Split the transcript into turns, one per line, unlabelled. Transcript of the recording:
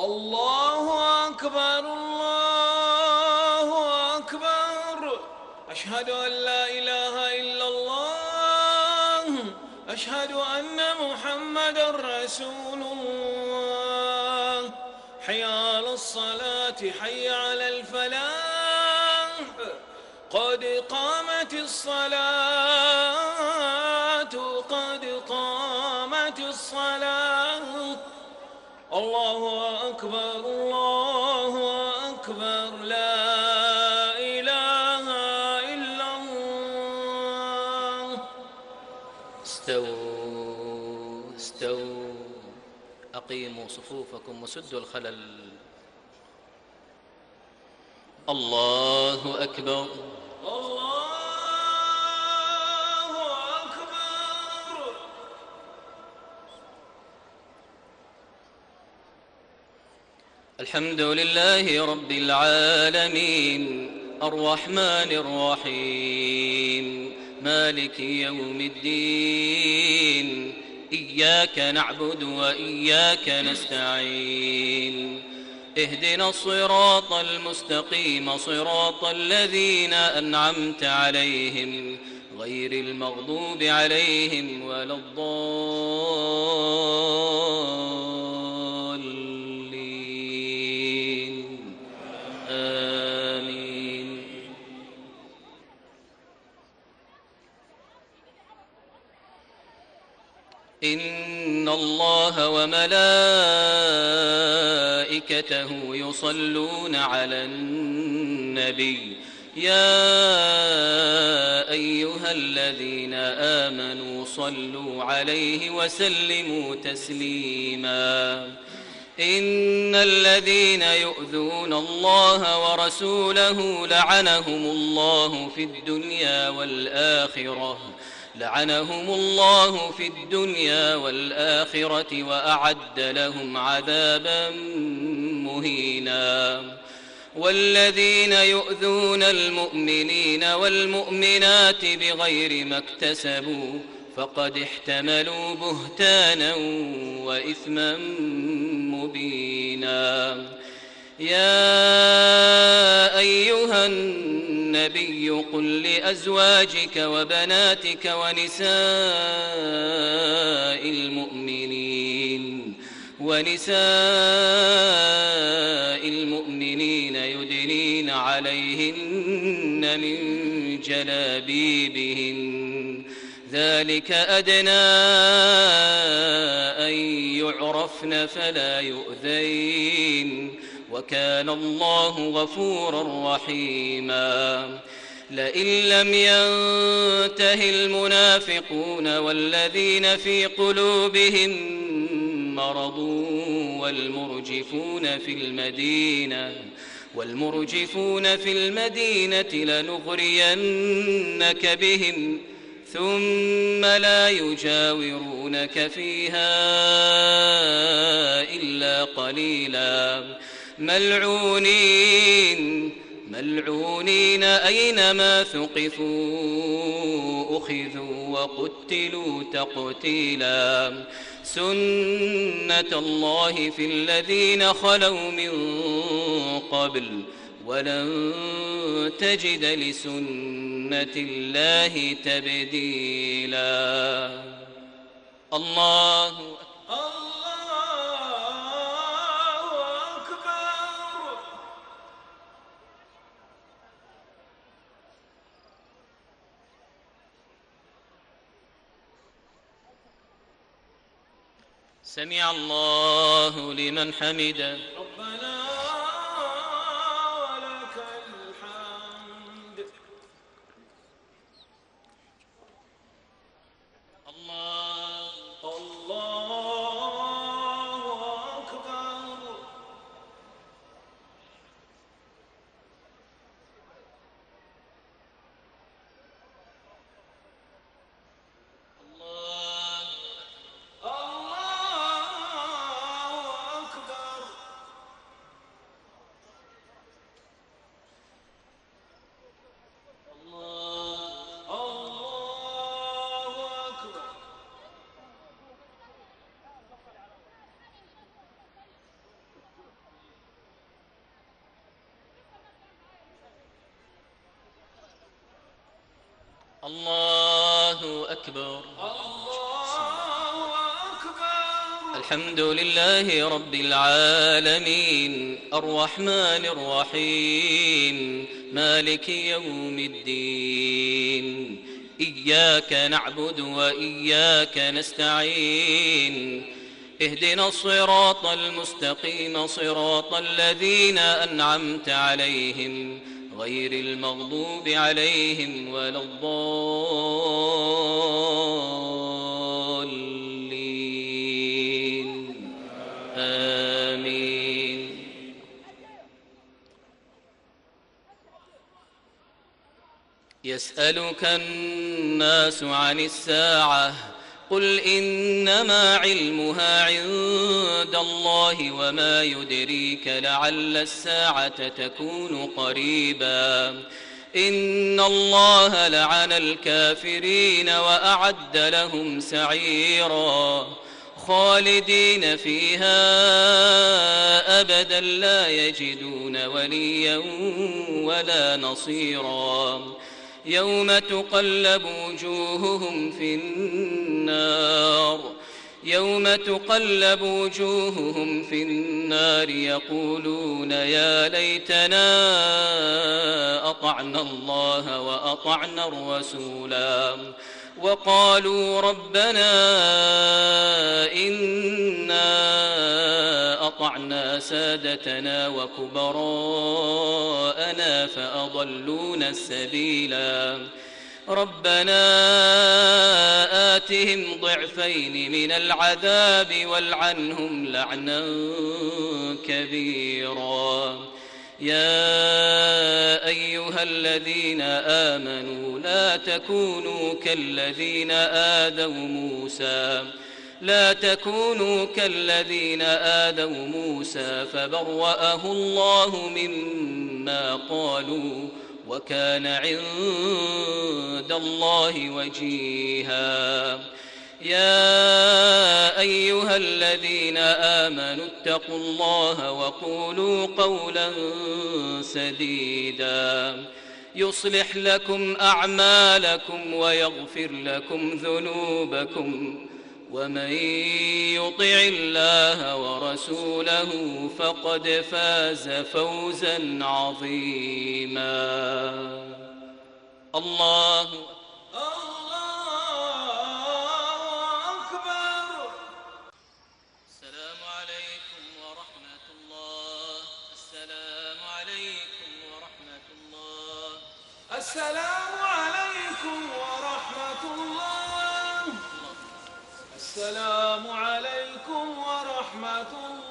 الله أكبر الله أكبر. أشهد أن لا إله إلا الله. أشهد أن محمدًا رسول الله. حي على الصلاة حي على الفلاح. قد قامت الصلاة قد قامت الصلاة. الله أكبر الله أكبر. لا إله إلا الله.
استووا استووا، أقيموا صفوفكم وسدوا الخلل. الله أكبر
الله أكبر.
الحمد لله رب العالمين، الرحمن الرحيم، مالك يوم الدين. إياك نعبد وإياك نستعين. اهدنا الصراط المستقيم، صراط الذين أنعمت عليهم غير المغضوب عليهم ولا الضالين. آمين. إن الله وملائكته يصلون على النبي. يا أيها الذين آمنوا صلوا عليه وسلموا تسليما. إن الذين يؤذون الله ورسوله لعنهم الله في الدنيا والآخرة وأعد لهم عذابا مهينا. والذين يؤذون المؤمنين والمؤمنات بغير ما اكتسبوا فقد احتملوا بهتانا وإثما مبينا. يا أيها النبي قل لأزواجك وبناتك ونساء المؤمنين يدنين عليهن من جلابيبهن، ذلك أدنى أن يعرفن فلا يؤذين، وكان الله غفورا رحيما. لئن لم ينته المنافقون والذين في قلوبهم مرض والمرجفون في المدينة لنغرينك بهم ثم لا يجاورونك فيها إلا قليلا. ملعونين أينما ثقفوا أخذوا وقتلوا تقتيلا. سنة الله في الذين خلوا من قبل ولن تجد لسنة الله تبديلا. الله
أكبر.
سمع الله لمن حمده.
ربنا ولك الحمد.
الله
أكبر. الله أكبر.
الله أكبر.
الله أكبر.
الحمد لله رب العالمين الرحمن الرحيم مالك يوم الدين إياك نعبد وإياك نستعين اهدنا الصراط المستقيم صراط الذين أنعمت عليهم غير المغضوب عليهم ولا الضالين آمين. يسألك الناس عن الساعة قل إنما علمها عند الله وما يدريك لعل الساعة تكون قريبا إن الله لعن الكافرين وأعد لهم سعيرا خالدين فيها أبدا لا يجدون وليا ولا نصيرا يوم تقلب وجوههم في النار يقولون يا ليتنا أطعنا الله وأطعنا الرسولا وقالوا ربنا إنا أطعنا سادتنا وكبراءنا فأضلونا السبيلا ربنا آتهم ضعفين من العذاب والعنهم لعنا كبيرا يا أيها الذين آمنوا لا تكونوا كالذين آذوا موسى فبرأه الله مما قالوا وكان عند الله وجيها يا أيها الذين آمنوا اتقوا الله وقولوا قولا سديدا يصلح لكم أعمالكم ويغفر لكم ذنوبكم ومن يطع الله ورسوله فقد فاز فوزا عظيما. الله
أكبر.
السلام عليكم ورحمة الله. السلام عليكم ورحمة الله.
السلام عليكم ورحمة الله. السلام عليكم ورحمة الله.